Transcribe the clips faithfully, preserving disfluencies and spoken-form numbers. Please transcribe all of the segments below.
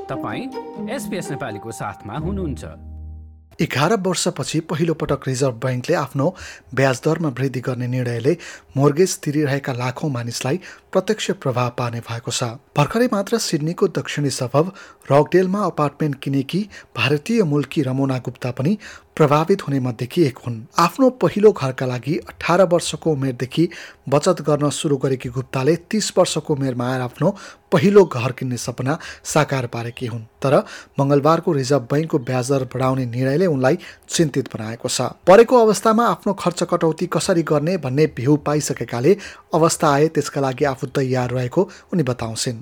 तपाईं एसपीएस नेपालीको साथमा हुनुहुन्छ। एघार वर्षपछि पहिलो पटक रिजर्भ बैंकले आफ्नो ब्याज दरमा वृद्धि गर्ने निर्णयले मोर्गेज तिरिरहेका लाखौं मानिसलाई प्रत्यक्ष प्रभाव पार्ने भएको छ। भर्खरै मात्र सिडनीको दक्षिणी सभब रकडेलमा अपार्टमेन्ट किनेकी भारतीय मूलकी रमोना गुप्ता पनि प्रभावित हुने मध्येकी एक हुन्। आफ्नो पहिलो घरका लागि अठार वर्षको उमेरदेखि बचत गर्न सुरु गरेकी गुप्ताले तीस वर्षको उमेरमा आएर आफ्नो पहिलो घर किन्ने सपना साकार पारेकी हुन्। तर मंगलबारको रिजर्भ बैंकको ब्याज दर बढाउने निर्णयले उनलाई चिन्तित बनाएको छ। परेको अवस्थामा आफ्नो खर्च कटौती कसरी गर्ने भन्ने भ्यू पाइसकेकाले अवस्था आए त्यसका लागि आफू तयार रहेको उनी बताउँछिन्।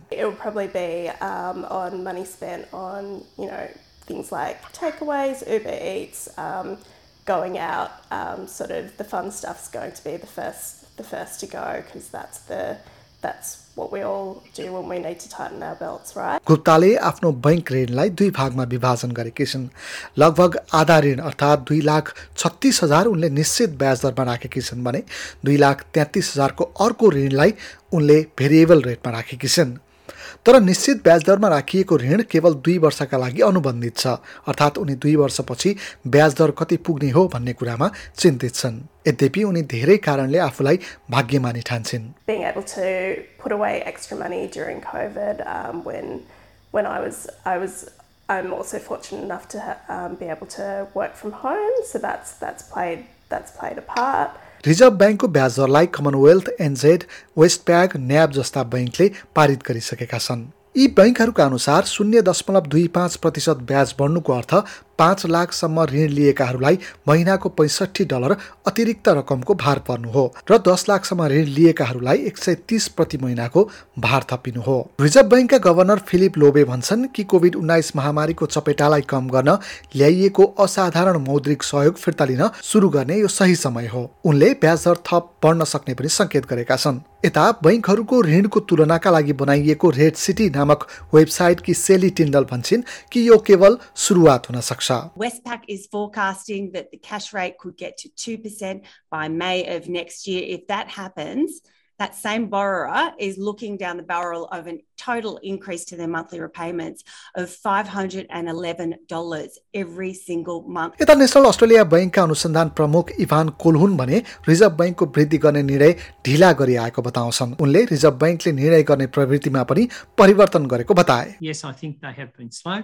Things like takeaways, Uber Eats, um, going out, um, sort of the fun stuff's going to be the first, the first to go because that's the, that's what we all do when we need to tighten our belts, right? गुप्ताले आफ्नो bank ऋणलाई दुई भागमा विभाजन गरेकी छिन्। लगभग आधा ऋण अर्थात् दुई लाख छत्तीस हजार उनले निश्चित ब्याज दरमा राखेकी छिन् भने दुई लाख तेत्तीस हजारको अर्को ऋणलाई उनले भेरिएबल रेटमा राखेकी छिन्। तर निश्चित ब्याज दरमा राखिएको ऋण केवल दुई वर्षका लागि अनुबन्धित छ, अर्थात् उनी दुई वर्षपछि ब्याज दर कति पुग्ने हो भन्ने कुरामा चिन्तित छन्। यद्यपि उनी धेरै कारणले आफूलाई भाग्यमानी ठान्छिन्। Being able to put away extra money during COVID, um, when when I was I was I'm also fortunate enough to um, be able to work from home, so that's that's played that's played a part. Reserve बैंकको ब्याज दरलाई Commonwealth, एनजेड, वेस्टप्याक, न्याब जस्ता बैंकले पारित गरिसकेका छन्। यी बैंकहरूका अनुसार शून्य दशमलव दुई पाँच प्रतिशत ब्याज बढ्नुको अर्थ पाँच लाखसम्म ऋण लिएकाहरूलाई महिनाको पैँसठी डलर अतिरिक्त रकमको भार पर्नु हो र दस लाखसम्म ऋण लिएकाहरूलाई एक सय तीस प्रति महिनाको भार थपिनु हो। रिजर्भ बैंकका गभर्नर फिलिप लोबे भन्छन् कि कोभिड उन्नाइस महामारीको चपेटालाई कम गर्न ल्याइएको असाधारण मौद्रिक सहयोग फिर्ता लिन सुरु गर्ने यो सही समय हो। उनले ब्याज दर थप बढ्न सक्ने पनि संकेत गरेका छन्। यता बैंकहरूको ऋणको तुलनाका लागि बनाइएको रेड सिटी नामक वेबसाइटकी सेली टिन्डल भन्छन् कि यो केवल सुरुवात हुन सक्छ। Westpac is forecasting that the cash rate could get to two percent by May of next year. If that happens, that same borrower is looking down the barrel of a total increase to their monthly repayments of five hundred eleven dollars every single month. यता national Australia बैंकका अनुसन्धान प्रमुख Ivan कोल्हुन भने reserve बैंकको वृद्धि गर्ने निर्णय ढिला गरी आएको बताउँछन्। उनले रिजर्भ बैंकले निर्णय गर्ने प्रवृत्तिमा पनि परिवर्तन गरेको बताए। Yes, I think they have been slow.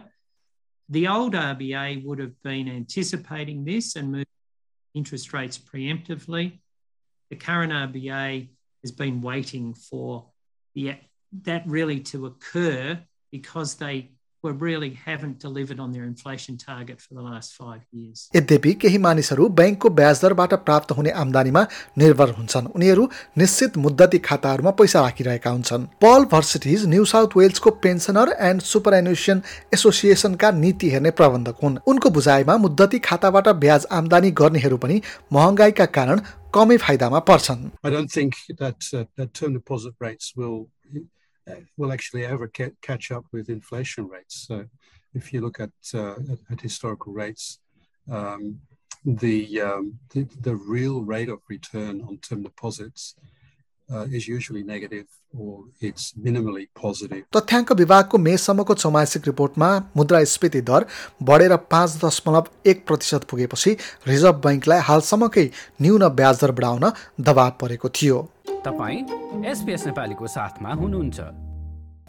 The old R B A would have been anticipating this and moved interest rates preemptively. The current R B A has been waiting for the, that really to occur because they were really haven't delivered on their inflation target for the last five years. यद्यपि केही मानिसहरू बैंकको ब्याज दरबाट प्राप्त हुने आम्दानीमा निर्भर हुन्छन्। उनीहरू निश्चित मुद्दती खाताहरूमा पैसा राखिरहेका हुन्छन्। पल भर्सिटिज न्यू साउथ वेल्सको पेन्सनर एन्ड सुपरएन्युसन एसोसिएसनका नीति हेर्ने प्रबन्धक हुन्। उनको बुझाइमा मुद्दती खाताबाट ब्याज आम्दानी गर्नेहरू पनि महँगाईका कारण कमै फाइदामा पर्छन्। I don't think that uh, that term deposit rates will will actually ever catch up with inflation rates. So if you look at uh, at, at historical rates, um, the, um, the the real rate of return on term deposits uh, is usually negative or it's minimally positive. तथ्याङ्क विभागको मेसम्मको चौमासिक रिपोर्टमा मुद्रास्फीति दर बढेर पाँच दशमलव एक प्रतिशत पुगेपछि रिजर्भ बैंकलाई हालसम्मकै न्यून ब्याज दर बढाउन दबाव परेको थियो। तपाईं एसपीएस नेपालीको साथमा हुनुहुन्छ।